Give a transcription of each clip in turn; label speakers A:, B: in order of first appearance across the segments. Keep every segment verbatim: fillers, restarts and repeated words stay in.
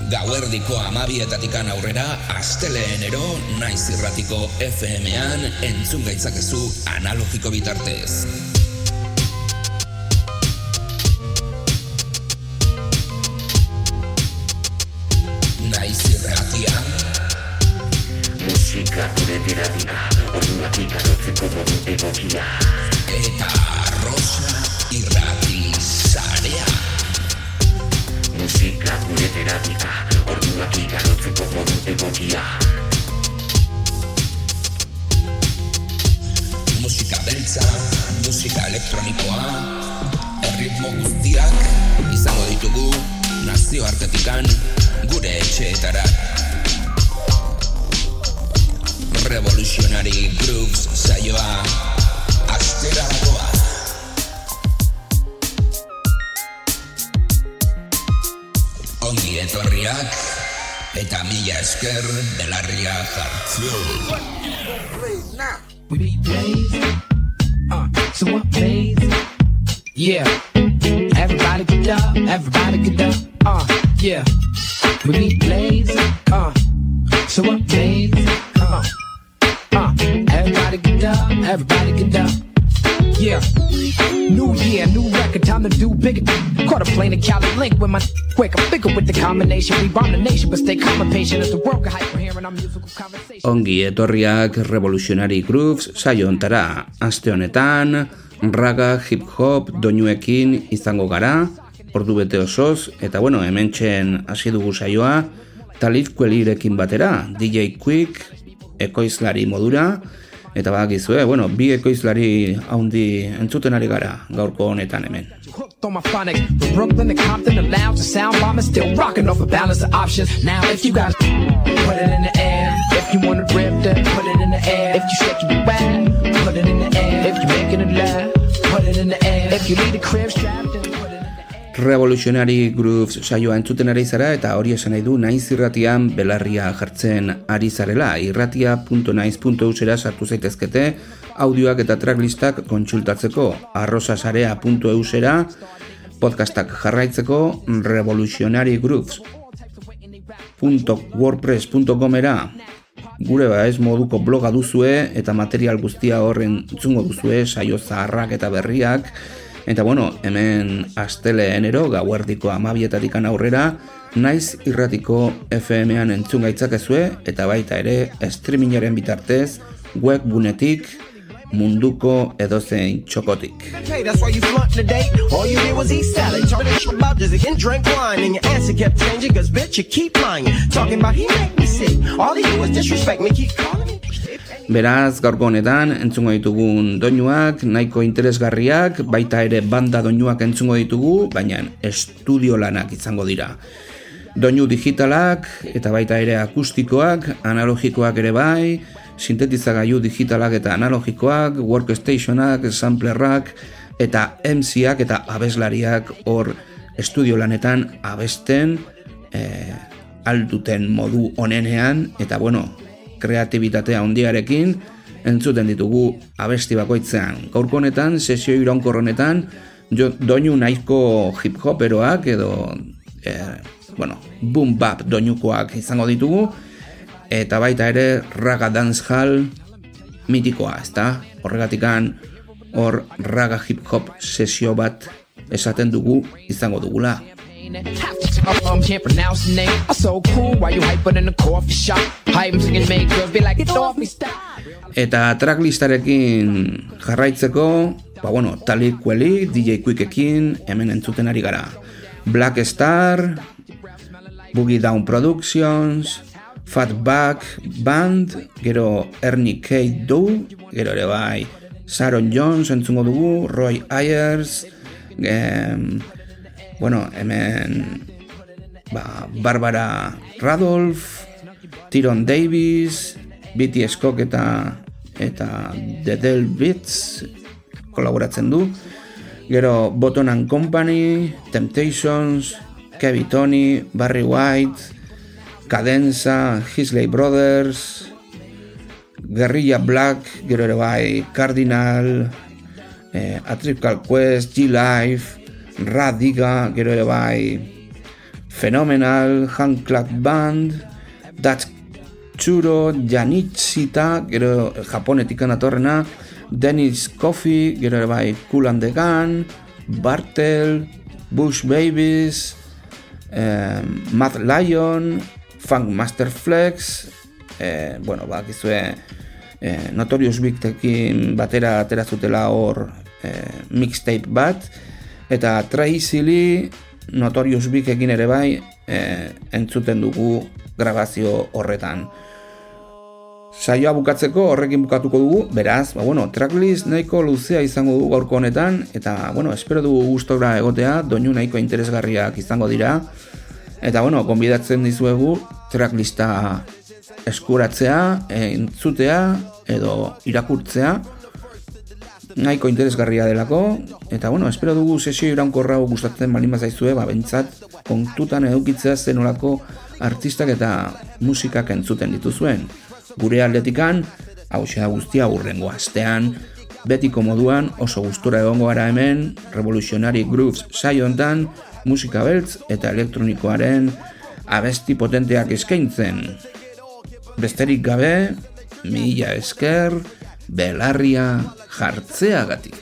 A: Gauerdiko amabietatikan aurrera, asteleenero, naiz irratiko F M-an entzun gaitzakezu analogiko bitartez. Naiz irratian musika gure terapia, orduak ikarotzeko modu egokia. Eta Rosa irrati zarea. Musika gure terapia, orduak ikarotzeko modu egokia. Musika beltza, musika elektronikoa, erritmo guztiak izango ditugu nazioartetikan gure etxeetara. Revolutionary Grooves saioa astera dagoa. Ongi etorriak eta mila esker belarria jartzeu.
B: We be Blaze, uh, so what Blaze? Yeah, everybody get up, everybody get up, uh, yeah. We be Blaze, uh, so what Blaze? Uh, uh, everybody get up, everybody get up. Yeah, new year, new record, time to do bigger. Caught a plane in Cali Link with my quick. I'm bigger with the combination. We bomb the nation, but stay calm and patient as the world can hyper hearing our musical conversation.
C: Ongi etorriak Revolutionary Grooves saio ontara. Aste honetan, raga, hip hop, doinuekin izango gara, ordu bete osoz, eta bueno, hementxen hasi dugu saioa, Talib Kwelirekin batera, D J Quick, ekoizlari modura, eta badakizue, bueno, bi ekoizlari haundi entzuten ari gara gaurko honetan hemen.
B: Hooked on my phonics, from Brooklyn to Compton, the lounge, the sound bomb is still rocking off a balance of options. Now if you got put it in the air, if you want to rip that, put it in the air. If you shake your bag, put it in the air. If you making it laugh, put it in the air. If you leave the crib strapped in, put it in the air.
C: Revolutionary Grooves saioa entzuten ari zara eta hori esan nahi du naiz irratian belarria jartzen ari zarela. Irratia punto naiz punto eusera sartu zaitezkete audioak eta tracklistak kontsultatzeko, arrosasarea punto eusera podcastak jarraitzeko, Revolutionary Grooves punto wordpress punto comera gure ba ez moduko bloga duzue eta material guztia horren entzungo duzue, saio zaharrak eta berriak. Eta bueno, hemen asteleenero gauerdiko amabietatikan aurrera naiz irratiko F M-an entzun gaitzakezue eta baita ere streamingaren bitartez webgunetik munduko edozein txokotik.
D: Hey, that's why you flunked the date. All you did was eat salad. Talking about this and drink wine. And your answer kept changing, cause bitch, you keep lying. Talking about he make me sick. All you do is disrespect me, keep calling me.
C: Beraz, gaurko honetan entzungo ditugun doinuak, nahiko interesgarriak, baita ere banda doinuak entzungo ditugu, baina estudio lanak izango dira. Doinu digitalak eta baita ere akustikoak, analogikoak ere bai, sintetizagailu digitalak eta analogikoak, workstationak, samplerrak eta M C-ak eta abeslariak hor estudio lanetan abesten eh, alduten modu onenean eta bueno, kreatibitatea handiarekin entzuten ditugu abesti bakoitzean. Gaurko honetan, sesio iraunkor honetan, doinu nahiko hip hoperoak edo eh, bueno, boom bap doinukoak izango ditugu eta baita ere raga dancehall mitikoa, ezta? Horregatikan hor raga hip hop sesio bat esaten dugu izango dugula.
B: Um, can't pronounce the name. I'm so cool while you hyping in the coffee shop. Hype and make girls be like, get off me, stop.
C: Eta tracklistarekin jarraitzeko, ba bueno, Talib Kweli, D J Quickekin, hemen entzuten ari gara. Black Star, Boogie Down Productions, Fatback Band, gero Ernie K. Doe, gero ere bai, Sharon Jones entzungo dugu, Roy Ayers, em, bueno, hemen ba, Barbara Randolph, Tyrone Davis, B T S Cook eta eta The Del Beats kolaboratzen du. Gero Bottom and Company, Temptations, Kevin Tony, Barry White, Cadenza, Hisley Brothers, Guerrilla Black, gero ere bai Cardinal, eh, A Tribe Called Quest, G-Life, Radiga, gero ere bai Phenomenal, Hand Clap Band, Datsuro Yanitsuta, gero Japonetik anatorrena, Dennis Coffee, gero ere bai Kool and the Gang, Bartel, Bush Babies, eh, Mad Lion, Funk Master Flex, eh, bueno, bakizue eh, Notorious Big-tekin batera atera zutela hor eh, mixtape bat, eta Tracy Lee, Notorious Big-ekin ere bai eh, entzuten dugu grabazio horretan. Saioa bukatzeko horrekin bukatuko dugu, beraz, ba, bueno, tracklist nahiko luzea izango dugu gaurko honetan, eta, bueno, espero dugu gustora egotea, doinu nahiko interesgarriak izango dira, eta, bueno, gonbidatzen dizuegu tracklista eskuratzea, entzutea, edo irakurtzea, nahiko interesgarria delako, eta, bueno, espero dugu sesio iraunkorra gustatzen balin bazaizue, ba, bentsat, kontutan edukitzea zenolako artistak eta musikak entzuten dituzuen. Gure aldetikan, hauxe da guztia hurrengo astean, betiko moduan oso gustura egongo gara hemen, Revolutionary Grooves saio hontan, musika beltz eta elektronikoaren abesti potenteak eskaintzen. Besterik gabe, mila esker, belarria jartzeagatik.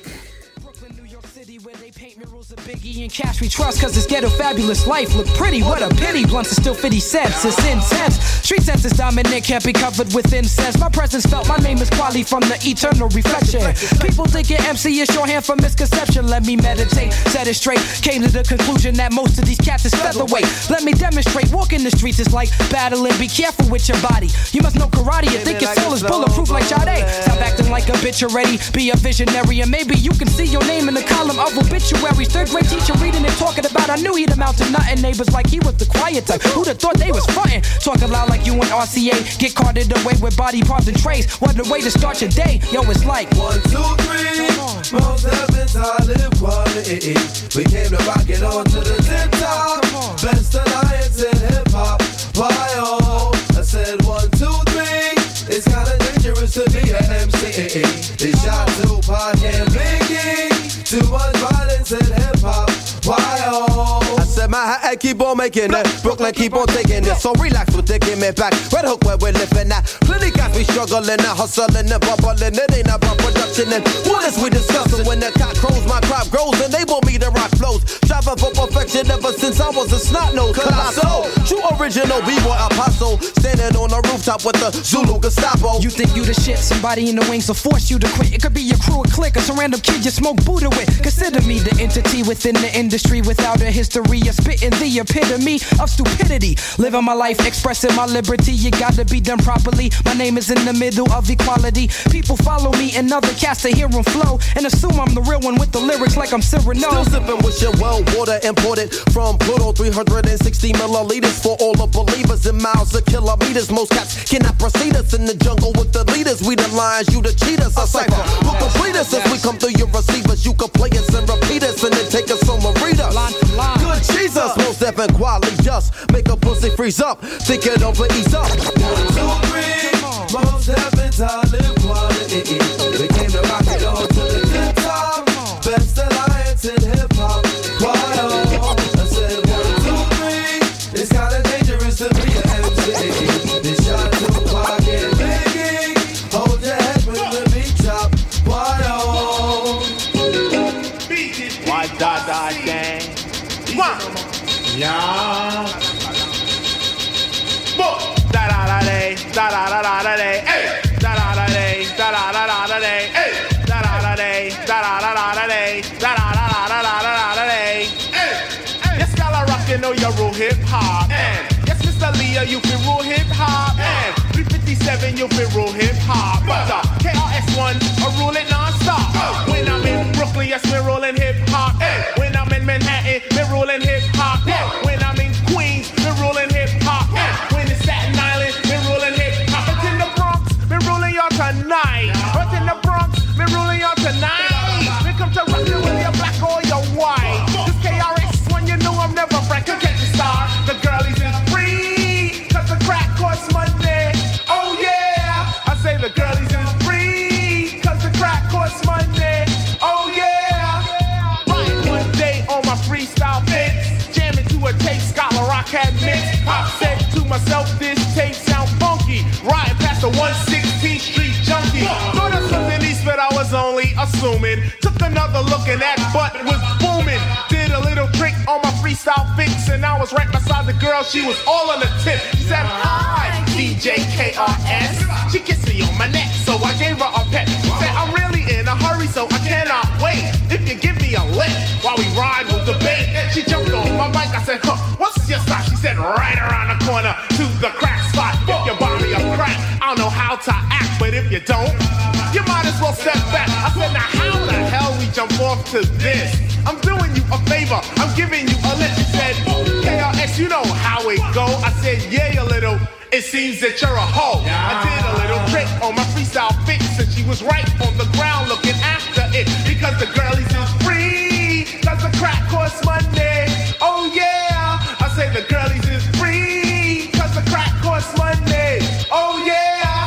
B: Biggie and cash we trust cause this ghetto fabulous life look pretty, what a pity. Blunts are still fifty cents, it's intense. Street sense is dominant, can't be covered with incense. My presence felt, my name is Quali from the eternal reflection. People thinking M C is shorthand for misconception. Let me meditate, set it straight. Came to the conclusion that most of these cats is featherweight. Let me demonstrate, walking the streets is like battling. Be careful with your body, you must know karate. You think your soul is bulletproof like Sade. Stop acting like a bitch already, be a visionary. And maybe you can see your name in the column of obituaries. Third grade teacher reading and talking about, I knew he'd amount to nothing. Neighbors like he was the quiet type, who'd have thought they was frontin'. Talking loud like you and R C A, get carted away with body parts and trays. What a way to start your day, yo, it's like
E: one, two, three, most heavens I live quality. We came to rock it on to the tip top. Best alliance in hip hop. Why oh, I said one, two, three. It's kinda dangerous to be an M C. They shot Tupac and Biggie. Too much violence in hip hop. Why oh? I said Manhattan keep on making it, Brooklyn keep on taking it. So relax with the give me back. Red Hook where we're living at. Plenty guys we struggling and hustling and bubbling. It ain't about production and what is we discussing? When the cock crows, my crop grows and they want me to rock flows. Striving for perfection ever since I was a snot nose. Colossal, true original B-boy apostle. Standing on the rooftop with the Zulu Gestapo.
B: You think you the shit, somebody in the wings will force you to quit. It could be your crew, a clique, or some random kid you smoke Buddha with. Consider me the entity within the industry without a history of spitting the epitome of stupidity. Living my life, expressing my liberty. You gotta be done properly. My name is in the middle of equality. People follow me and other cats to hear them flow and assume I'm the real one with the lyrics like I'm Cyrano.
E: Still sipping with your well water imported from Pluto. Three hundred sixty milliliters for all the believers in miles of kilometers. Most cats cannot proceed us in the jungle with the leaders. We the lions, you the cheaters. A cipher will complete us as we come through your receivers. You can play us and repeat us and then take us on a reader. Good Jesus, most deaf and quality just make a pussy freeze up. Think it over, ease up. One, two, three, most heavens I live quality. We came to rock it on to the tip top. Best alliance in hip hop. Why oh? I said one, two, three. It's kinda dangerous to be an M C. This shot Tupac and Biggie. Hold your head when the beat drop. Why oh?
F: Why da da dang? One, yeah. Boom. Da da da day, da da da da da day, hey. Da da da day, da da da da da day, hey. Da da da day, da da da da da day, da da da da da da da da day, hey. Yes, y'all are rockin' on your real hip hop, and yes, Mister Leah, you feel real hip hop, and three fifty-seven, you feel real hip hop, but the K R S One, I rule it non-stop. When I'm in Brooklyn, yes, we're rolling hip hop. When I'm in Manhattan, we're rolling hip hop. When I'm in Queens, we're rolling hip hop. When it's Staten Island, we're rolling hip hop. But in the Bronx, we're rolling y'all tonight. But in the Bronx, we're rolling y'all tonight. We come to rock you whether you're black or you're white. This K R S One, you know I'm never frank. You catch the star, the girlies is free. Cause the crack costs money. Oh yeah, I say the girlies is free. Cause the crack costs money. Oh yeah. Right one day on my freestyle fits, jamming to a tape. had mixed. I said to myself, this tape sound funky. Riding past the one sixteenth Street junkie. Thought it was Denise, but I was only assuming. Took another look and that butt was booming. Did a little trick on my freestyle fix, and I was right beside the girl. She was all on the tip. She said, hi, D J K R S. She kissed me on my neck, so I gave her a pet. She said, I'm really in a hurry, so I cannot wait. If you give me a lift while we ride with the bait. She jumped on my bike. I said, huh, what's your stop? She said, right around the corner to the crack spot. If you buy me a crack, I don't know how to act, but if you don't, you might as well step back. I said, now how the hell we jump off to this? I'm doing you a favor, I'm giving you a lift. She said, K R X, you know how it go. I said, yeah, you little. It seems that you're a hoe. I did a little trick on my freestyle fix, and she was right on the ground looking after it. Because the girlies is free, cause the crack costs money. Oh yeah, I say the girlies is free, cause the crack costs money. Oh yeah.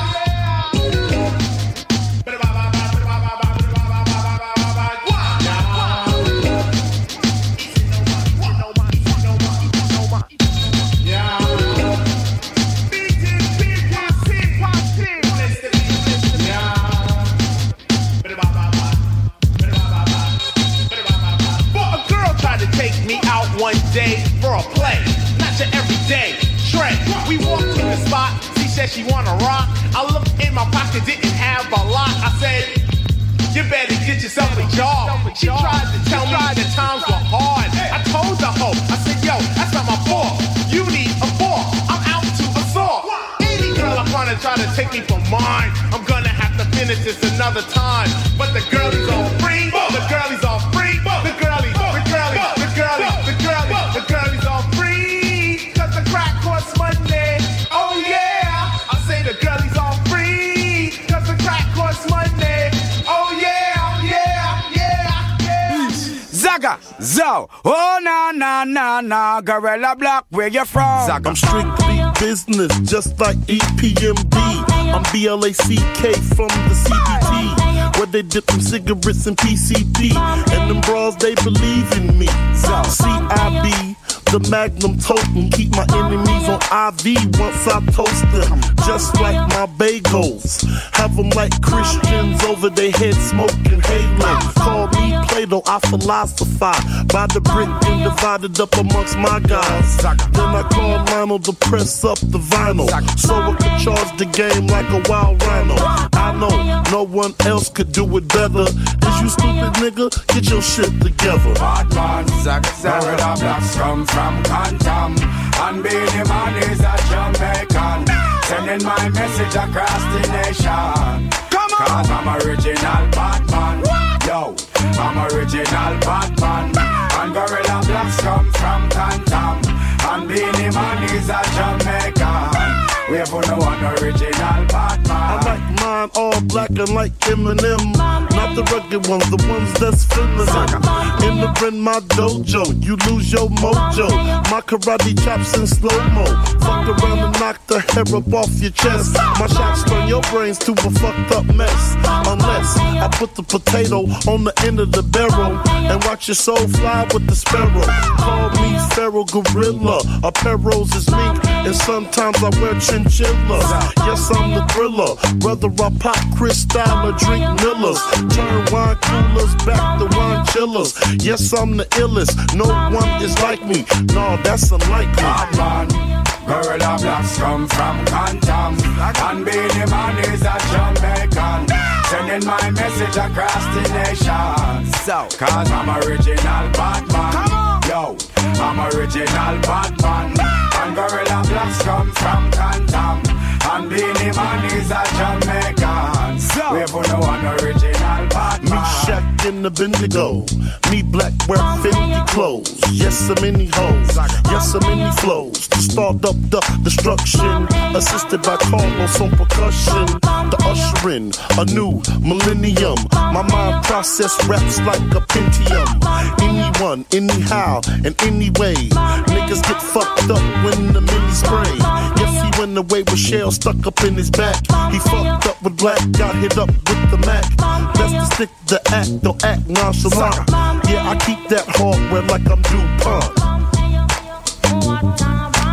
F: One day for a play, not your everyday Trey. We walked to the spot, she said she wanna rock. I looked in my pocket, didn't have a lot. I said, you better get yourself a job. She tried to tell me the times were hard. I told the hoe, I said, yo, that's not my fault. You need a fork, I'm out to assault. Any girl I'm gonna try to take me for mine, I'm gonna have to finish this another time. But the girlie's all free, the girlie's all free, the girlie, the girlie, the girlie, the girlie, the girlie's all free, cause the crack costs money. Oh yeah, I say the girlie's all free, cause the crack costs money. Oh yeah, yeah, yeah, yeah.
G: Zaga, Zo, oh na na na na, Gorilla Block, where you from?
H: Zaga. I'm strictly business, just like E P M D. I'm B L A C K from the C B T, where they dip them cigarettes in P C P, and them bras, they believe in me. C I B, the Magnum totem, keep my enemies on I V once I toast them. Just like my bagels, have them like Christians over their head smoking halo. Call me Plato, I philosophize by the brick and divided up amongst my guys. Then I call Lionel to press up the vinyl, so I can charge the game like a wild rhino. I know no one else could do it better. Is you stupid nigga? Get your shit together.
G: Bad man, Zaga, Gorilla Blacks come from Quantum, and Beenie Man is a Jamaican, sending my message across the nation. Come on, cause I'm original Batman. What? Yo, I'm original Batman, and Gorilla Blacks come from Quantum, and Beenie Man is a Jamaican. We have no one original Batman.
H: I like mine all black and like Eminem. Not the rugged ones, the ones that's feminine. Entering my dojo, you lose your mojo. My karate chops in slow-mo. Fuck around and knock the hair up off your chest. My shots turn your brains to a fucked up mess. Unless I put the potato on the end of the barrel and watch your soul fly with the sparrow. Call me Feral Gorilla. Apparels is mink, and sometimes I wear chinchillas. Yes, I'm the thriller. Whether I pop Cristal or drink Millers, turn wine coolers back to wine chillers. Yes, I'm the illest. No one is like me. No, that's unlikely.
G: Batman, Gorilla Blacks come from Quantum, and Beenie Man is a Jamaican, sending my message across the nation. So, cause I'm original Batman. Yo, I'm original Batman, and Gorilla Blacks come from Quantum, and Beenie Man is a Jamaican. So, we have no one original Batman.
H: Me Shaq in the Bendigo, me black wear Fendi clothes. Yes, I'm many hoes. Yes, I'm many flows. To start up the destruction, assisted by Carlos on percussion. The ushering a new millennium. My mind process raps like a Pentium. Anyone, anyhow, and anyway, niggas get fucked up when the mini spray. Yes, he went away with shell stuck up in his back. He fucked up with black, got hit up with the Mac. Best to stick the act, don't act nonchalant. Yeah, I keep that hardware like I'm DuPont.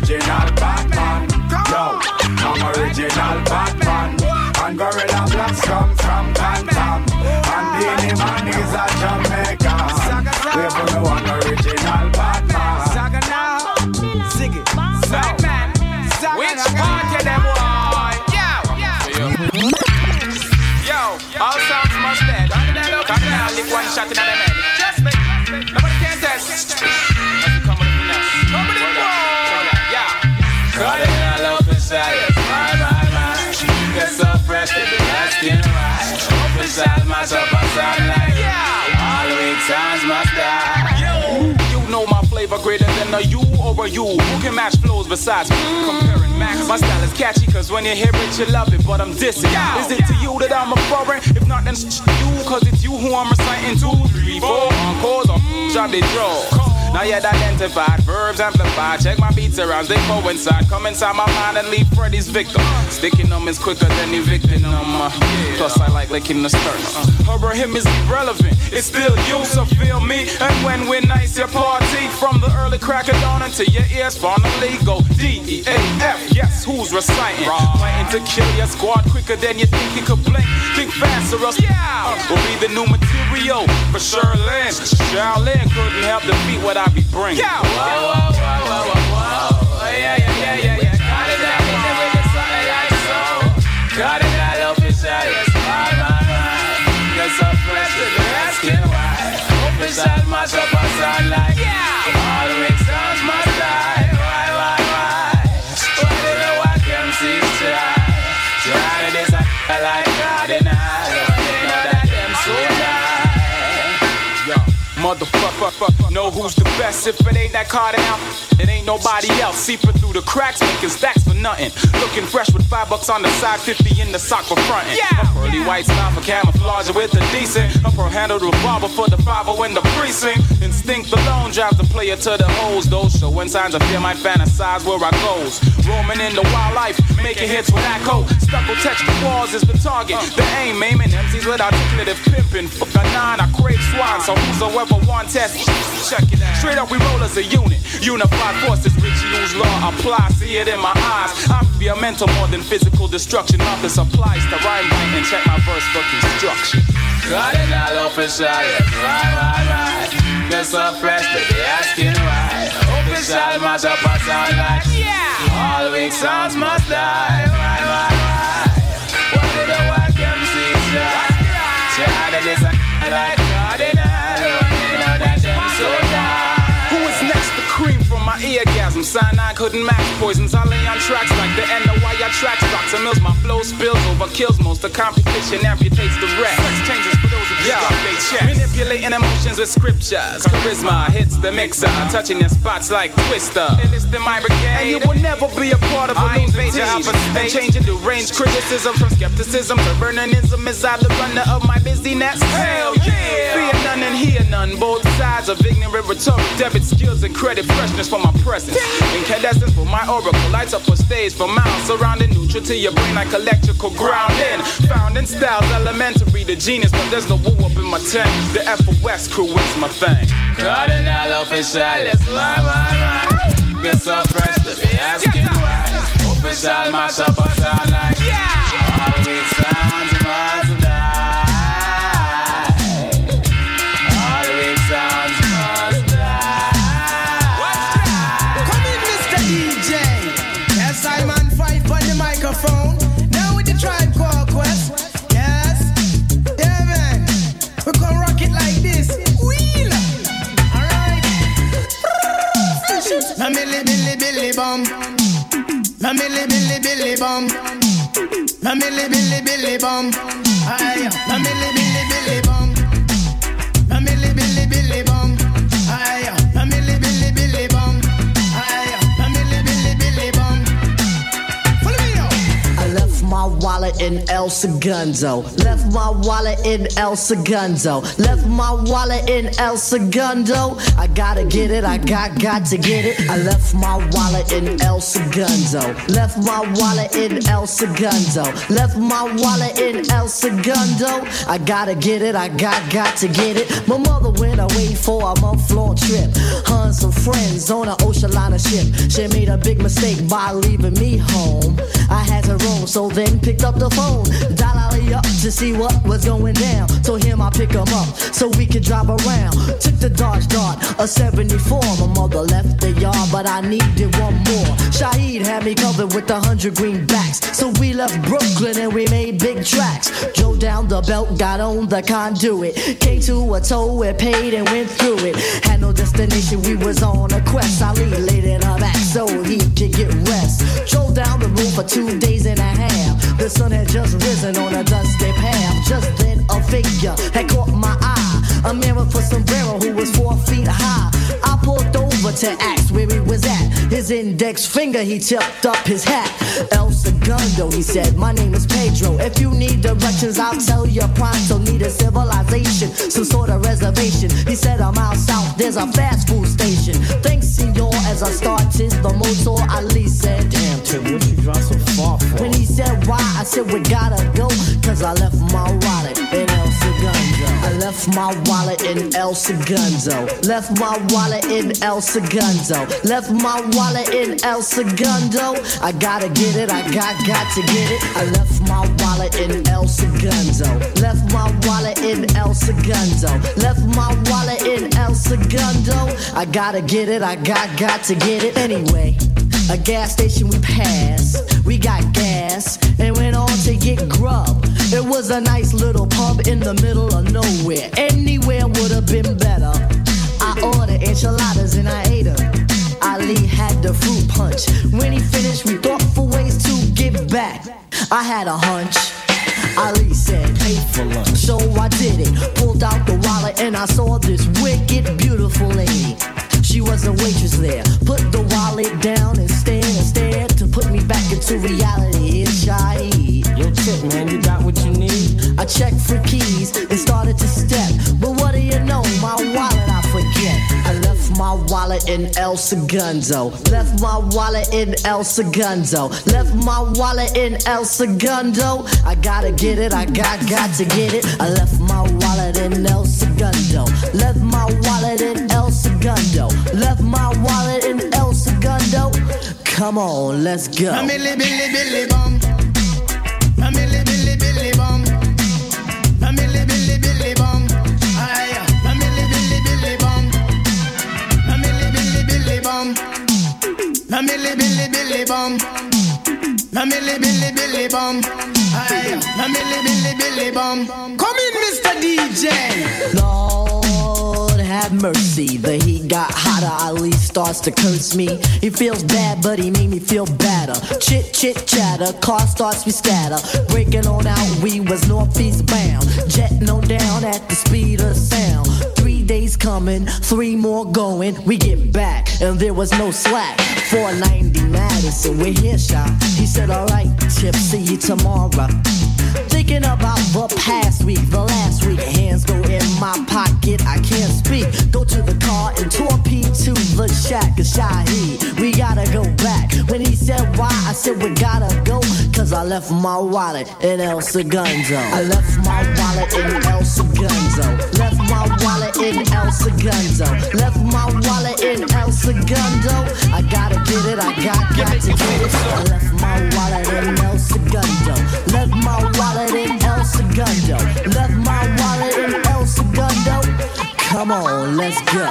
G: original Batman. Yo, I'm original Batman. And Gorilla Blacks come from Canton. And Beenie Man is a Jamaica. We're for the one original Batman.
F: Saga now, Ziggy, Batman. Which part of them boy? Yo, yo, all sounds must dead. Look at that, lick one shot in the head. Just me, nobody can test. Come with me now, come with me boy. Yeah, cut it all up inside. My, my, my, get so fresh to be asking right. Up inside myself, I sound like all weak sounds must die. Yo, you know my flavor greater than a you or a you. Who can match flows besides me? Comparing Max. My style is catchy, cause when you hear it, you love it, but I'm dissing. Is it to you that I'm referring? If not, then sh- you, cause it's you who I'm reciting. Two, three, four, encores or job they draw. Now you're identified, verbs amplified. Check my beats around, they coincide. Come inside my mind and leave Freddy's victim. Sticking them is quicker than evicting them. Uh, plus I like licking the sternum. Uh, her or him is irrelevant, it's still you, so feel me. And when we're nice, you party. From the early crack of dawn until your ears finally go D E A F. Yes, who's reciting? Planning to kill your squad quicker than you think you could blink. Think fast or else uh, will be the new material for Sherlyn. Shaolin couldn't help defeat what I be bringing. Yeah. Whoa, whoa, whoa, whoa, whoa, whoa. Yeah, yeah, yeah, yeah, yeah. Got it out in there with the sun like so. Got it out up inside, yes, my, my, my. Get so fresh to the asking why. Up inside myself, I sound like all the weak sounds must die. Why, why, why? Why did I walk them seas try? Try to this, I like God and I don't know that them so die. Yo, motherfucker, fuck, know who's the best if it ain't that Cardinal. It ain't nobody else. Seeping through the cracks, making stacks for nothing. Looking fresh with five bucks on the side, fifty in the sock for frontin'. Yeah, a pearly yeah. white smile for camouflage with the decent. A pro handle the revolver for the five oh in the precinct. Instinct alone drives the player to the holes. Those showing signs of fear might fantasize where I goes. Roaming in the wildlife, making hits with Acco. Stucco texture walls is the target. The aim, aiming M Cs with articulative pimping. Fuck a nine, I crave swine. So whosoever want test, check it out. Straight up we roll as a unit. Unified forces, rituals, law apply. See it in my eyes. I feel mental more than physical destruction. Nothing supplies to rhyme right and check my verse for construction. Got it all up inside. Right, right, right. Get so fresh to be asking why. Up inside myself, I sound like all weak sounds must die. Why, why, why? What did I walk them see? Try to this I like cardinal. You know that them so die. Who is next to cream from my eargasm? Cyanide couldn't match poisons. I lay on tracks like the N O Y I tracks. Rocks and mills, my flow spills over, kills most. The competition amputates the rest. Sex changes for those who just got they chest. Manipulating emotions with scriptures. Charisma hits the mixer, touching their spots like Twister. Enlisting my brigade, and you will never be a part of a losing team. And changing the range, criticism from skepticism to burnism. Is I the runner of my busyness? Hell yeah! Fear none and hear none. Both sides of ignorant rhetoric, debit skills and credit freshness for my presence. Incandescence for my oracle, lights up a stage for miles, surrounding neutral to your brain like electrical grounding. Found in styles elementary, the genius, but there's no woo up in my tank. The F O S crew is my thing. Cardinal official, let's lie, lie, lie. Get so fresh to be asking why. Official mash up a sound like all weak sounds must die. All weak sounds must die.
D: Come in, Mister D J. Yes, I'm on five on the microphone. Now with the Tribe Called Quest. Yes, yeah, man. We gonna rock it like this. Wheel. All right. My milli, billy, billy, bum. My milli, billy, billy, bum. My milli, billy, billy, bum. Aye. My milli, billy, billy, bum. My milli, billy, billy, bum. Aye. My milli, billy, billy, bum. Aye. My milli, billy, billy, bum. Follow me now.
I: I left my wallet wallet in El Segundo. Left my wallet in El Segundo. Left my wallet in El Segundo. I gotta get it, I got, got to get it. I left my wallet in El Segundo. Left my wallet in El Segundo. Left my wallet in El Segundo. I gotta get it, I got, got to get it. My mother went away for a month-long trip. Her and some friends on an ocean liner ship. She made a big mistake by leaving me home. I had to roam, so then picked up the phone. Dial Ali up to see what was going down. Told him I'd pick him up so we could drive around. Took the Dodge Dart, a seventy-four. My mother left the yard, but I needed one more. Shaheed had me covered with a hundred greenbacks. So we left Brooklyn and we made big tracks. Drove down the belt, got on the conduit. Came to a toll, it paid and went through it. Had no destination, we was on a quest. Ali laid in her back so he could get rest. Drove down the road for two days and a half. The sun had just risen on a dusty path. Just then a figure had caught my eye. A man with a sombrero who was four feet high. I pulled over to ask where he was at. His index finger, he tipped up his hat. El Segundo, he said, my name is Pedro. If you need directions, I'll tell you pronto. Need a civilization, some sort of reservation. He said, I'm out south, there's a fast food station. Thanks, senor, as I started the motor. Ali said, damn, Trip, what you drive so far for? When he said why, I said, we gotta go. Cause I left my wallet in El Segundo. I left my wallet in El Segundo. Left my wallet in El Segundo. Left my wallet in El Segundo. I gotta get it, I got, got to get it. I left my wallet in El Segundo. Left my wallet in El Segundo. Left my wallet in El Segundo. I gotta get it, I got, got to get it. Anyway, a gas station we passed. We got gas and went on to get grub. It was a nice little pub in the middle of nowhere. Anywhere would have been better. I ordered enchiladas and I ate them. Ali had the fruit punch. When he finished, we thought for ways to get back. I had a hunch. Ali said, pay for lunch. So I did it. Pulled out the wallet and I saw this wicked, beautiful lady. She was a waitress there. Put the wallet down and stared and stared to put me back into reality. It's Shaheed. Yo, Tip, man, you got what you need? I checked for keys and started to step. But what do you know? My wallet I forget. I left my wallet in El Segundo. Left my wallet in El Segundo. Left my wallet in El Segundo. I gotta get it, I got, got to get it. I left my wallet in El Segundo. Left my wallet in El Segundo. Left my wallet in El Segundo. Come on, let's go.
D: A milli billy billy bum. A milli billy billy bum. A milli billy billy bum. Aye. A milli billy billy bum. A milli billy billy bum. A milli billy billy bum. A milli billy billy bum. Aye. A milli billy billy bum. Come in, Mister D J.
I: Lord have mercy. The heat got hotter. Ali starts to curse me. He feels bad, but he made me feel better. Chit, chit, chatter. Car starts, we scatter. Breaking on out, we was northeast bound. Jetting on down at the speed of sound. Three days coming, three more going. We get back, and there was no slack. four ninety Madison, we're here, shot. He said, alright, Chip, see you tomorrow. Thinking about the past week, the last week. Hands go in my pocket, I can't speak. Go to the car and torpedo to the shack of Shaheed. We gotta go back. When he said why, I said we gotta go. Cause I left my wallet in El Segundo. I left my wallet in El Segundo. Left my wallet in El Segundo. Left my wallet in El Segundo. I gotta get it, I got, got to get it. I left my wallet in El Segundo. Left my wallet in El Segundo. Left my wallet in El Segundo. Come on, let's go.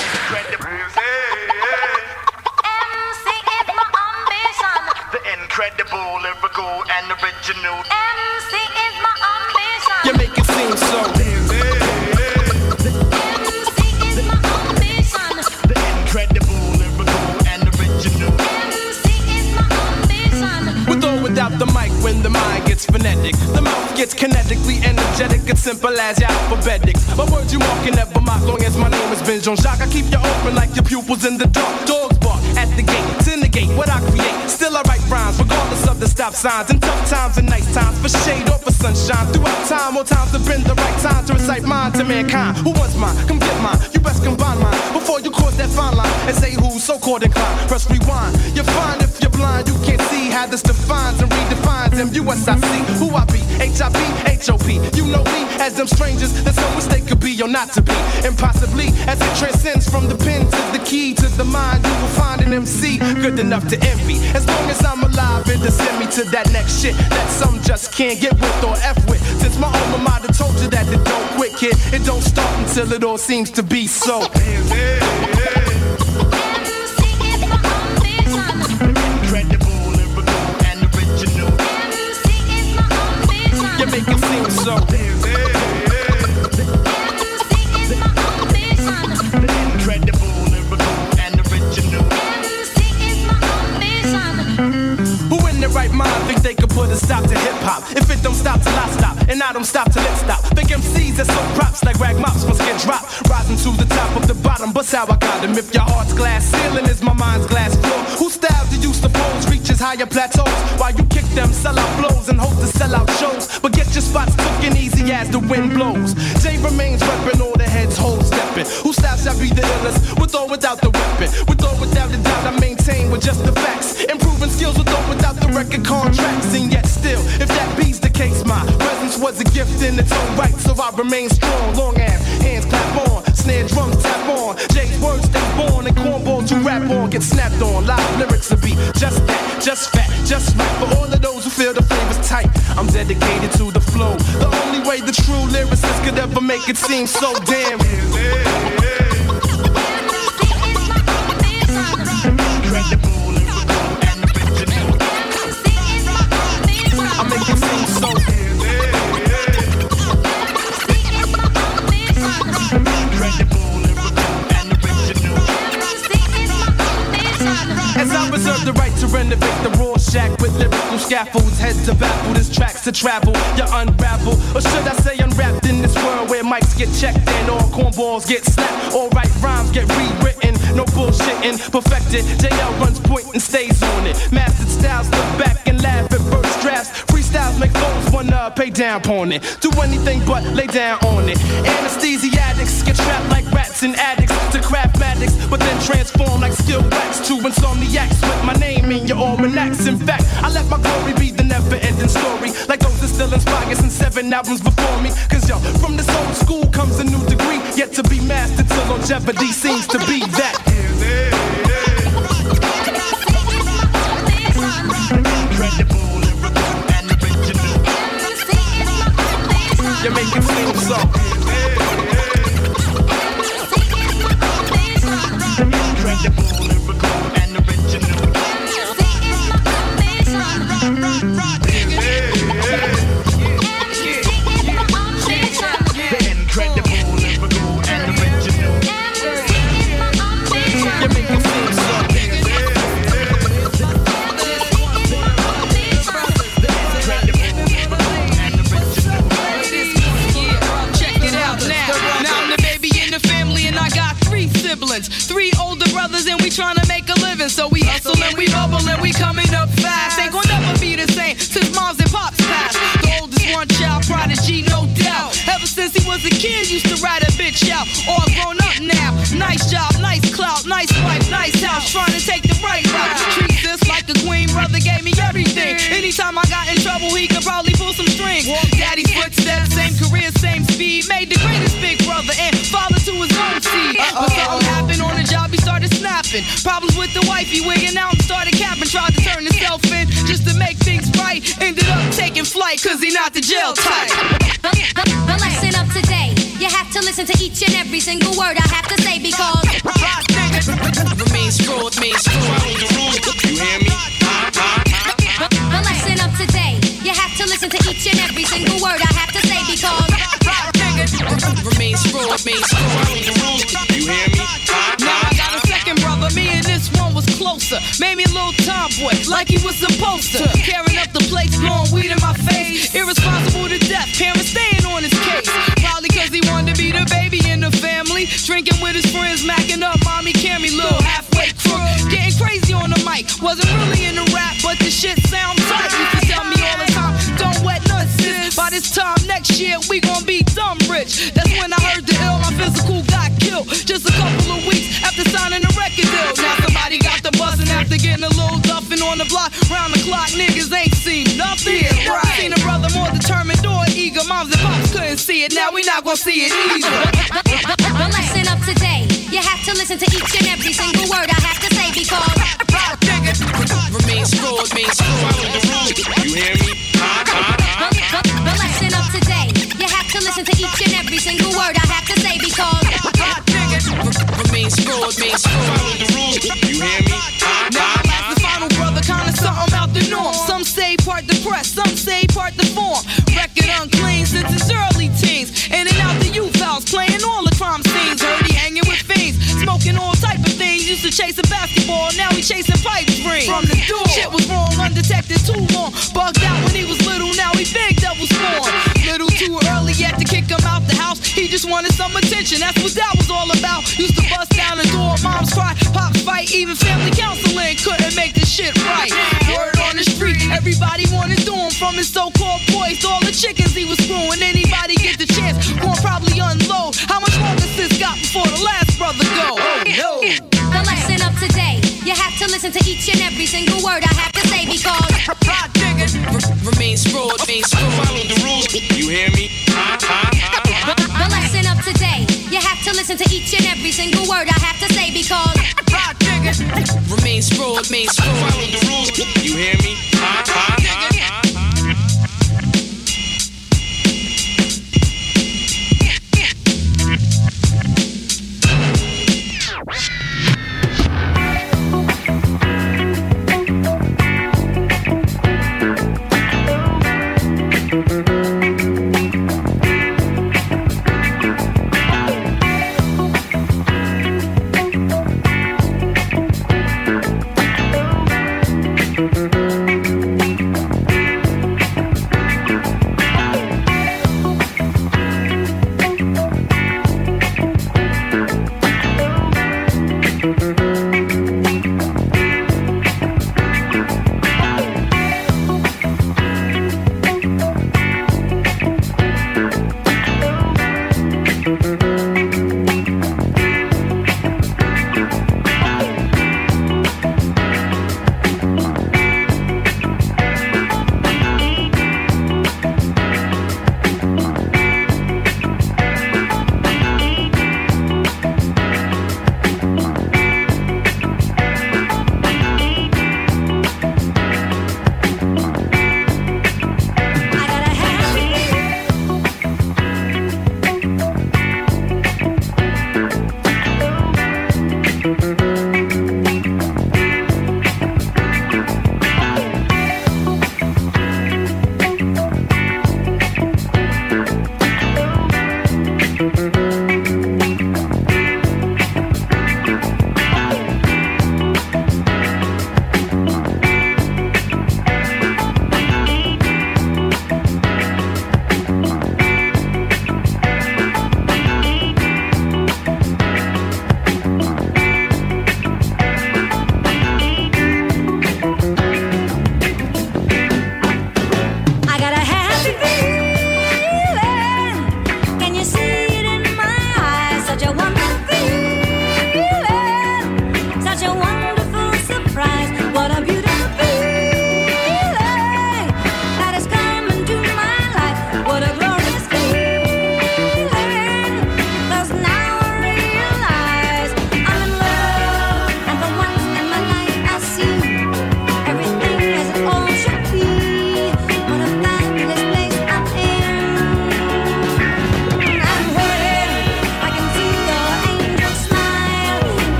J: The incredible, lyrical, and original.
K: M C is my ambition.
J: You make it seem so.
K: The M C is my ambition.
J: The incredible, lyrical, and original.
K: M C is my ambition.
J: With or without the mic, when the mind gets phonetic, the mouth gets kinetically energetic. It's simple as your alphabetic. My words you mark can never mock, long as my name is Ben Jean-Jacques. I keep you open like your pupils in the dark. Dogs bark at the gate, syndicate what I create. Still I write rhymes, regardless of the style. stop signs, and tough times and nice times, for shade or for sunshine. Throughout time, all times have been the right time to recite mine to mankind. Who wants mine? Come get mine. You best combine mine before you cross that fine line and say who's so-called inclined. Press rewind. You're fine if you're blind. You can't see how this defines and redefines M U S I C. Who I be? H I P, H O P. You know me as them strangers that some mistake could be or not to be. Impossibly, as it transcends from the pen to the key to the mind, you will find an M C good enough to envy. As long as I'm alive and to send me to that next shit that some just can't get with or F with. Since my alma mater told you that it don't quit, kid, it don't start until it all seems to be so.
G: Incredible, lyrical, and original.
J: You make it seem so.
G: Incredible, lyrical, and original.
J: Who in their right mind think they could put a stop to hip-hop? If it don't stop till I stop, and I don't stop till it stop. Think M Cs that so props like rag mops must get dropped. Rising to the top of the bottom, but how I got them. If your heart's glass ceiling is my mind's glass floor, whose style do you suppose reaches higher plateaus? While you kick them sellout blows and hope to sell out shows, but get your spots looking easy as the wind blows. Jay remains reppin', all the heads hold steppin'. Whose style shall be the illest, with or without the weapon? With or without the doubt, I maintain with just the facts. Improving skills with or without the record contracts. And yet still, if that be's the case, my presence was a gift in its own right, so I remain strong. Long ass, hands clap on, snare drums tap on. Jay's words stay born, and cornballs you rap on get snapped on. Live lyrics will be just that, just fat, just right. For all of those who feel the flavor's tight, I'm dedicated to the flow. The only way the true lyricist could ever make it seem so damn.
G: Incredible, lyrical, and original.
J: I make it seem so.
G: Incredible, lyrical, and original.
J: As I reserve the right to renovate the raw shack with lyrical scaffolds, heads to baffle, there's tracks to travel, you unravel, or should I say unwrapped in this world where mics get checked in, all cornballs get slapped, all right rhymes get rewritten, no bullshitting, perfected, J L runs point and stays on it, mastered styles look back and laugh at first drafts, freestyles make those wanna pay down on it, do anything but lay down on it, anesthesiatics get trapped like rats and addicts to craftmatics, but then transform like skill wax to insomniacs with my name in your almanacs. In fact, I let my glory be the never-ending story, like those that still inspire since seven albums before me. Cause yo, from this old school comes a new degree, yet to be mastered till longevity seems to be that.
G: Incredible, lyrical, and original.
J: You make it seem so.
G: Incredible, lyrical, and original. Incredible, lyrical, and original.
J: You make it seem so.
L: Three older brothers and we tryna make a living, so we hustle and we bubble and we coming up fast. Ain't gonna never be the same since moms and pops passed. The oldest one child prodigy, no doubt. Ever since he was a kid, used to ride a bitch out. All grown up now. Nice job, nice clout, nice wife, nice house. Trying to take the right route. Treat this like a queen, brother gave me everything. Anytime I got in trouble, he could probably pull some strings. Daddy's footsteps, same career, same speed. Made the greatest big brother and father to his own seed. But something happened on the job, he started snapping. Problems with the wife, he wigging out and started capping. Tried to turn himself in just to make things right. Ended up taking flight, cause he not the jail type.
K: The, the, the lesson of today, you have to listen to each and every single word I have to say because
L: Remain strong, remain strong.
G: You hear me?
K: the, the lesson of today, you have to listen to each and every single word I have to say because
L: Remain strong, remain strong.
G: You hear me?
L: Now I got a second brother, me and this one was closer. Made me a little tomboy, like he was supposed to. Carrying up the plates, blowing weed in my face. Irresponsible to death, parents staying on his case. Probably cause he wanted to be the baby in the family. Drinking with his friends, macking up mommy Cammy, little halfway crook. Getting crazy on the mic, wasn't really in the rap, but the shit sound tight. the block, round the clock, niggas ain't seen nothing. Yeah, right. Never seen a brother more determined or eager. Moms and pops couldn't see it, now we not gonna see it either.
K: Well, listen up today. You have to listen to each and every single word I have to say because
L: remain screwed, remain screwed.
F: You hear me?
K: Well, well, listen up today. You have to listen to each and every single word I have to say because
L: remain screwed, remain screwed.
F: You hear me?
L: Now that's the final brother, kinda something out the norm. Some say part depressed, some say part deformed. Record unclean since his early teens. In and out the youth house, playing all the crime scenes. Heard he hanging with fiends, smoking all type of things. Used to chase a basketball, now he chasing pipe dreams. From the door, shit was wrong, undetected too long. Bugged out when he was little, now he big double spawn. Little too early yet to kick him out the house. He just wanted some attention, that's what that was all about. Used to bust down the door, moms cry, pops fight, even family counseling couldn't make this shit right. Word on the street, everybody wanted to do him. From his so-called boys to all the chickens he was screwing. Anybody get the chance, gon' probably unload. How much longer sis got before the last brother go? Oh no.
K: the lesson of today. You have to listen to each and every single word I have to say because
L: remain screwed, remain screwed.
F: Follow the rules. You hear me?
K: The lesson of today. You have to listen to each and every single word I have to say because
L: remain screwed, remain screwed.
F: Follow the rules. You hear me?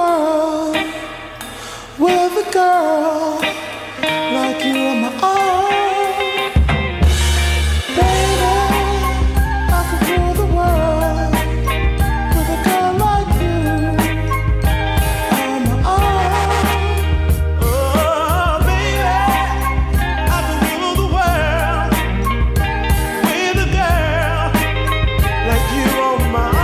M: world with a girl like you on my arm. Baby, I could rule the world with a girl like you on my arm. Oh, baby, I could rule the world with a girl like you on my arm.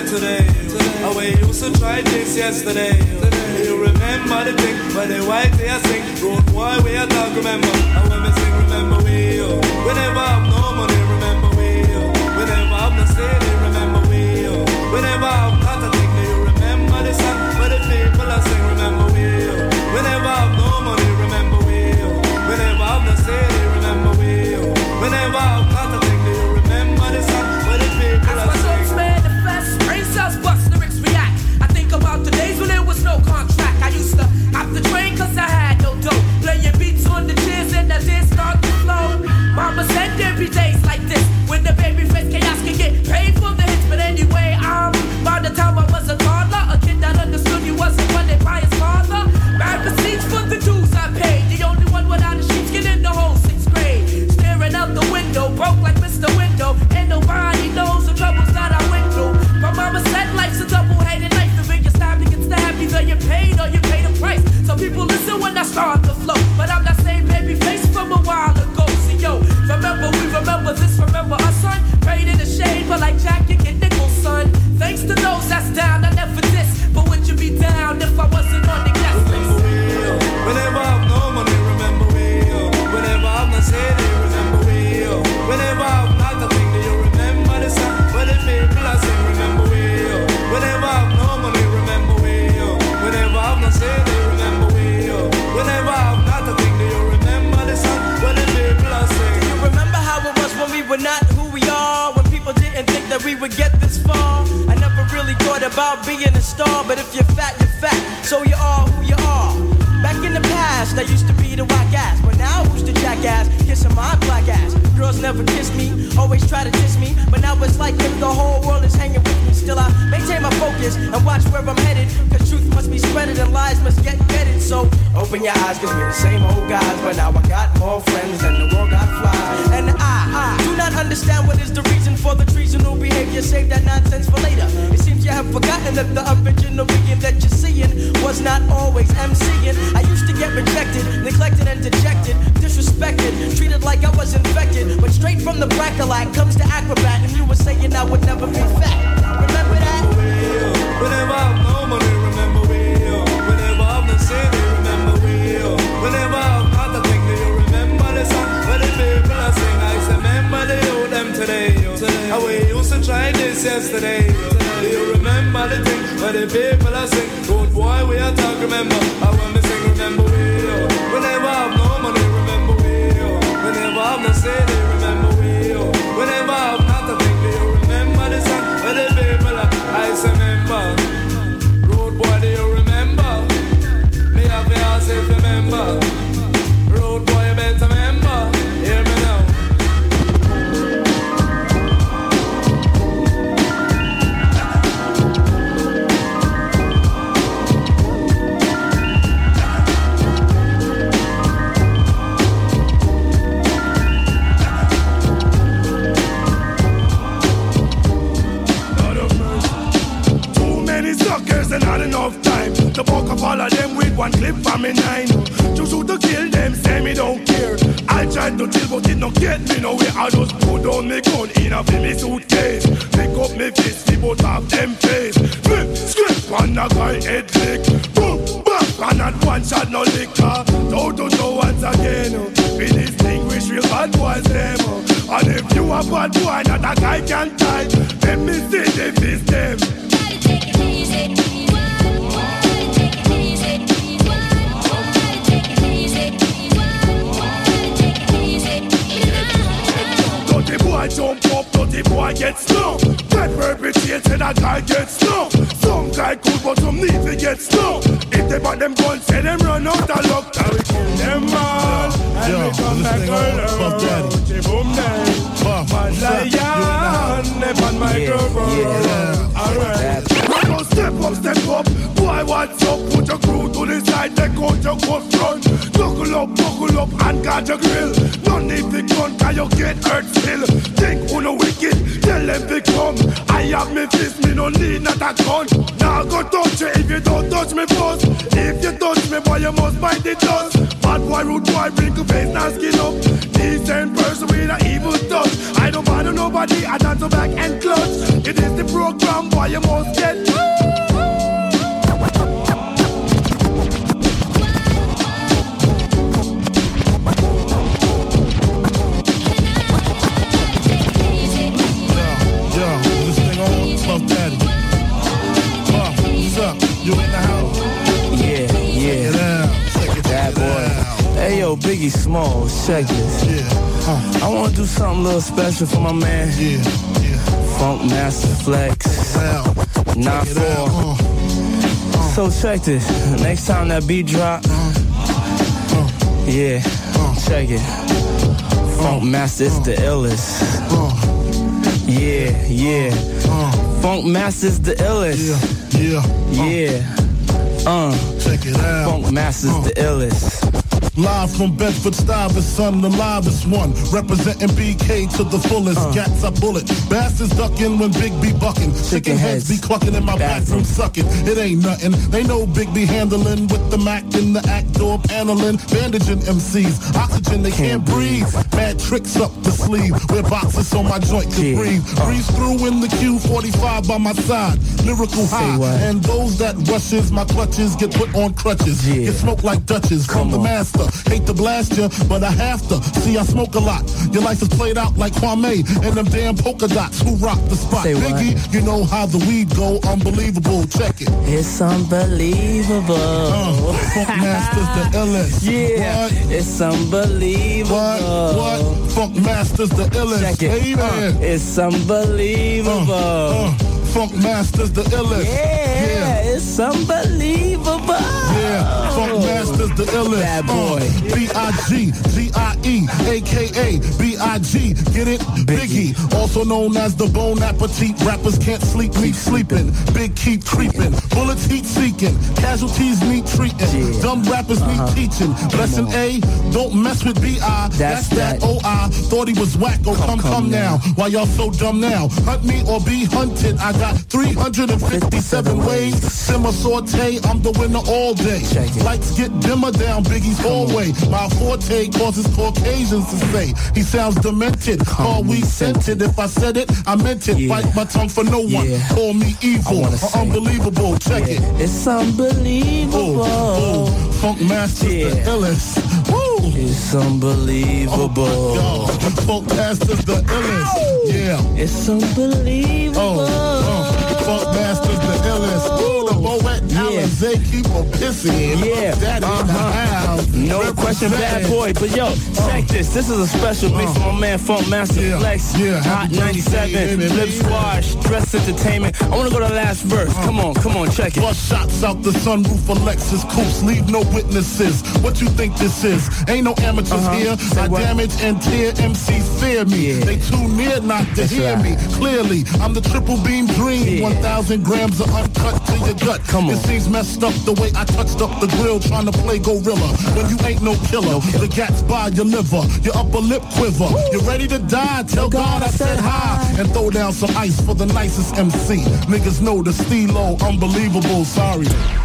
N: today. How we used to try this yesterday. You remember the thing, but the white they are sing. Road boy, we are talk, remember. And when we sing, remember we. We never have no money, remember we. We never have no city, remember we. We never have not a thing, do you remember the song? But the people are sing, remember we. We never have no money, remember we. We never have no city, remember we. We never have not a thing, do you remember the song? But the people are sing.
O: As my manifest, brain cells bust, lyrics react. I think about the days when there was no contract. I used to have to train cause I had no dough. Playing beats on the chairs and I did start to flow. Mama said there'd be days like this when the baby face chaos can get paid for the hits. But anyway, um, by the time I was a toddler, a kid that understood he wasn't funded by his father. Bad receipts for the dues I paid. The only one without a sheepskin in the whole sixth grade. Staring out the window, broke like Mister Window. And nobody knows the troubles that I went through. My mama said life's a double-headed knife. The bigger stab to get stabbed, either you paid or you pay the price. So people listen when I start to flow. But I'm that same baby face from a while ago. See yo, remember we remember this, remember us, son. Prayed in the shade, but like Jack, you get nickels, son. Thanks to those that's down, I never diss. But would you be down if I wasn't on the guest list?
N: We never have no money, remember we. We never have no city, remember we. We never have not a thing, do you remember the song? But the people are sing, remember we. We never have no money, remember we. We never have no city, remember we. We never have not a thing, do you remember the song? But the people are sing.
O: Do you remember how it was when we were not who we are? When people didn't think that we would get this far? I never really thought about being a star. But if you're fat, you're fat, so you are who you are. Back in the past, I used to be the whack ass, but now who's the jackass? Kissing my black ass. Girls never kiss me, always try to diss me, but now it's like if the whole world is hanging with me. Still I maintain my focus and watch where I'm headed, cause truth must be spreaded and lies must get vetted. So open your eyes, cause we're the same old guys, but now I got more friends than the world got flies. And I, I do not understand what is the reason for the treasonable behavior. Save that nonsense for later. It seems you have forgotten that the original being that you're seeing was not always MCing. I used to get rejected, neglected and dejected, disrespected, treated like I was infected. But straight from the brackalack comes the acrobat, and you were saying I would never be fat. Remember that?
N: We never have no money, remember we. We never have no city, remember we. We never have not a thing, do you remember the song? But the people are sing, I say, remember they owe them today. How we used to try this yesterday. Do you remember the thing? But the people are sing, good boy, we are talk, remember. How when we sing, remember we. We never have no money, remember we. We never have no city, remember we. We never have not a thing, do you remember the song? But the people are, I say, remember. Road boy, do you remember? Me have to ask if you remember. Road boy, you better remember. Hear me now.
P: There's not enough time to buck up all of them with one clip from me nine. To shoot to kill them, say me don't care. I tried to chill but it don't get me nowhere. I just put down me gun in a me suitcase. Pick up me fist, see both of them face. Flip, script, on a guy head lick. Boom, back, and not one shot no liquor. Toe to toe once again. We distinguish real bad boys them. And if you a bad boy, not a guy can tie. Let me see the fist them. Dirty boy jump up, dirty boy get stung. That perpetrated a guy get stung. Some guy cool but some need to get stung. If they bought them guns, say them run out of luck. Now we kill them all, and
H: Yo,
P: we come back around. Boom day, Mad Lion, they on microphone. Alright, now step up, step up. Boy, what's up? Put your crew to the side, they go to go front. Buckle up, buckle up, and guard your grill. No need to gun, cause you get hurt still. Think who no wicked, tell them to come. I have me fist, me no need not a gun. Now go touch you if you don't touch me first. If you touch me, boy, you must bite the dust. Bad boy, rude boy, wrinkle face, now skin up. Decent person with an evil touch. I don't bother nobody, I dance back and clutch. It is the pro program, boy, you must get.
H: You in the house?
J: Yeah, yeah.
H: Check it
J: Bad boy. Hey yo, Biggie Smalls, check this.
H: Yeah. Uh,
J: I wanna do something a little special for my man.
H: Yeah, yeah.
J: Funk Master Flex. nine four.
H: Uh, uh,
J: so check this. Next time that beat drop,
H: uh, uh,
J: yeah,
H: uh,
J: check it. Funk Master is the illest.
H: uh,
J: Yeah, yeah.
H: uh,
J: Funk Master's the illest.
H: yeah, yeah.
J: Yeah. Uh.
H: Check it out.
J: Funk Master's
H: Uh.
J: the illest.
H: Live from Bedford Stuyvesant, the livest one. Representing B K to the fullest.
J: Uh.
H: Gats I bullet. Bastards ducking when Big B bucking. Chicken heads be clucking in my bathroom sucking. It ain't nothing. They know Big B handling with the Mac in the act door paneling. Bandaging M Cs. Oxygen they can't breathe. Bad tricks up the sleeve. Wear boxes so my joint can
J: Yeah.
H: breathe. Breeze through in the Q forty-five by my side. Lyrical high.
J: what?
H: And those that rushes my clutches get put on crutches.
J: Yeah.
H: Get smoked like Dutches from the
J: on.
H: master. Hate to blast you, but I have to. See, I smoke a lot. Your life is played out like Kwame and them damn polka dots who rock the spot.
J: Say what?
H: Biggie, you know how the weed go. Unbelievable. Check it.
J: It's unbelievable.
H: Uh, Funk Masters the illest.
J: Yeah,
H: What?
J: it's unbelievable.
H: What? What? Funk Masters the illest.
J: Check it.
H: Hey, man.
J: Uh, it's unbelievable.
H: Uh, uh, Funk Masters the illest.
J: yeah,
H: Yeah.
J: it's unbelievable.
H: Yeah, Funk Masters the illest.
J: Bad boy.
H: Uh, B I G G I E, a k a. B I G, get it? Biggie. Also known as the Bon Appetit. Rappers can't sleep, me sleeping. Big keep creeping. Bullets heat seeking. Casualties need treating.
J: Yeah.
H: Dumb rappers
J: Uh-huh.
H: need teaching. Lesson A, don't mess with B I.
J: That's
H: That's that
J: that.
H: O I. Thought he was whack. Oh, come, come,
J: come
H: now.
J: now.
H: Why y'all so dumb now? Hunt me or be hunted. I got three hundred fifty-seven ways. Simmer saute, I'm the winner all day.
J: Check it.
H: Lights get dimmer down Biggie's hallway. My forte causes Caucasians to say he sounds demented. Call we sent it. If I said it, I meant it.
J: Yeah.
H: Bite my tongue for no one.
J: Yeah.
H: Call me evil
J: wanna
H: or
J: say it.
H: unbelievable. Check
J: Yeah,
H: it.
J: it's unbelievable.
H: Oh, oh, Funk Masters
J: Yeah.
H: the illest. Woo!
J: It's unbelievable.
H: Yo, Funk Masters the illest. Yeah.
J: It's unbelievable.
H: Oh, uh, Funk Masters the illest. Ooh, the Moet
J: Yeah.
H: Alizé keep on pissing.
J: Yeah,
H: Daddy in the house.
J: no question, bad boy. But yo, check this. This is a special mix for my man Funk Master
H: Yeah,
J: Flex.
H: yeah.
J: Hot
H: Happy
J: ninety-seven,
H: birthday,
J: Flip
H: baby.
J: Squad, Stress Entertainment. I wanna go to the last verse. Come on, come on, check it.
H: Bust shots out the sunroof of Lexus Coupes. Leave no witnesses. What you think this is? Ain't no amateurs
J: Uh-huh.
H: here.
J: Say
H: I
J: what?
H: damage and tear M Cs fear me.
J: Yeah.
H: They too near not to
J: That's
H: hear
J: right.
H: me. Clearly, I'm the triple beam dream.
J: Yeah.
H: one thousand grams of uncut to your gut.
J: Come on.
H: It seems messed up the way I touched up the grill trying to play gorilla. When you ain't no killer.
J: No killer.
H: The gats by your liver. Your upper lip quiver. You ready to die? Tell God I said hi. And throw down some ice for the nicest M C. Niggas know the stilo. Unbelievable. Sorry.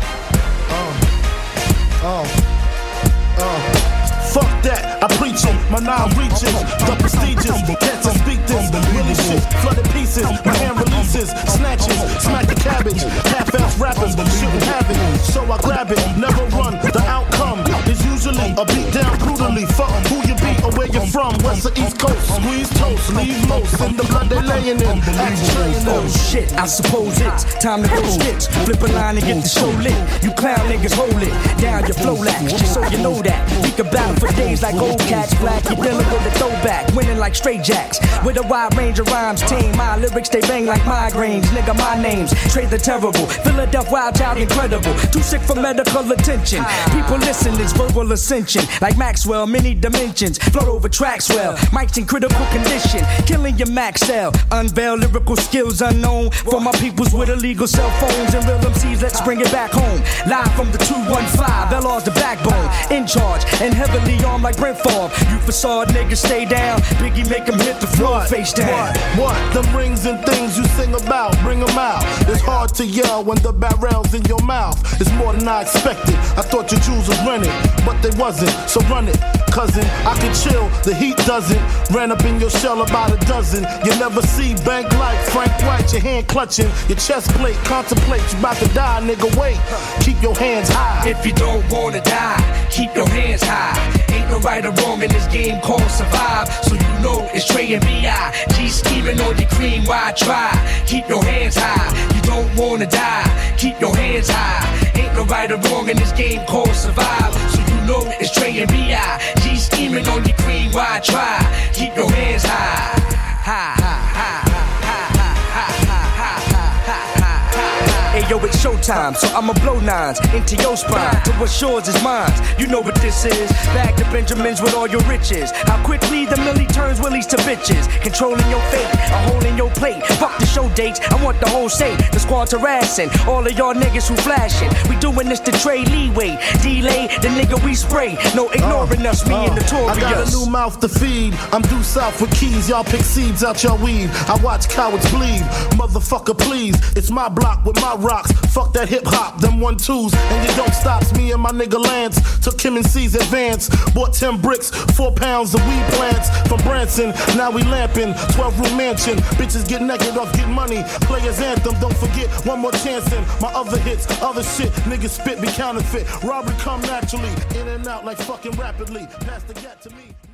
H: Oh. Oh. Fuck that, I preach it, my now reaches, the prestigious, can't to speak this, really shit, flooded pieces, my hand releases, snatches, smack the cabbage, half-ass rappers, shouldn't have it, so I grab it, never run, the outcome is usually a beat down brutally, fuck who you be or where you're from, west or east coast, squeeze toast, leave most in the blood they laying in, act training
Q: Oh shit, I suppose it's time to go stitch. Flip a line and get the show lit. You clown niggas hold it down your flow lax, just so you know that. We can battle for days like old cats. Black, you dealing with a throwback, winning like straight jacks. With a wide range of rhymes, tame. My lyrics they bang like migraines. Nigga, my name's Trey the Terrible. Philadelphia Wild Child, incredible. Too sick for medical attention. People listen, it's verbal ascension. Like Maxwell, many dimensions. Float over tracks well. Mike's in critical condition. Killing your max cell. Unveil lyrical skills unknown. For my peoples with illegal cell phones and real M Cs, let's bring it back home. Live from the two one five, L R's the backbone. In charge and heavily armed like Brent Favre. You facade niggas stay down. Biggie make them hit the floor face down.
H: What? What? Them rings and things you sing about, bring them out. It's hard to yell when the barrel's in your mouth. It's more than I expected. I thought your jewels was rented, but they wasn't. So run it, cousin. I can chill. The heat does doesn't. Ran up in your shell about a dozen. You never see bank like Frank White, your hand clutching, your chest plate, contemplate, you about to die, nigga, wait. Keep your hands high.
Q: If you don't wanna die, keep your hands high. Ain't no right or wrong in this game called survive. So you know it's Trey and B I G scheming on your cream, why try? Keep your hands high. You don't wanna die, keep your hands high. Ain't no right or wrong in this game called survive. So you know it's Trey and B I G scheming on your cream, why try? Keep your hands high. High, high, high. Hey yo, it's showtime, so I'ma blow nines into your spine. To what's yours is mine. You know what this is. Back to Benjamins with all your riches. How quickly the millie turns willies to bitches. Controlling your fate, a hole in your plate. Fuck the show dates, I want the whole state. The squad harassing all of y'all niggas who flashing. We doing this to trade leeway. Delay the nigga we spray. No ignoring uh, us, me uh, and Notorious.
H: I got a new mouth to feed. I'm due south with keys. Y'all pick seeds out your weed. I watch cowards bleed. Motherfucker, please. It's my block with my rocks. Fuck that hip hop, them one twos, and you don't stop. Me and my nigga Lance took him and C's advance. Bought ten bricks, four pounds of weed plants from Branson. Now we lamping, twelve room mansion. Bitches get naked off, get money. Players anthem, don't forget one more chance in my other hits, other shit. Niggas spit be counterfeit. Robbery come naturally, in and out like fucking rapidly. Pass the gat to me.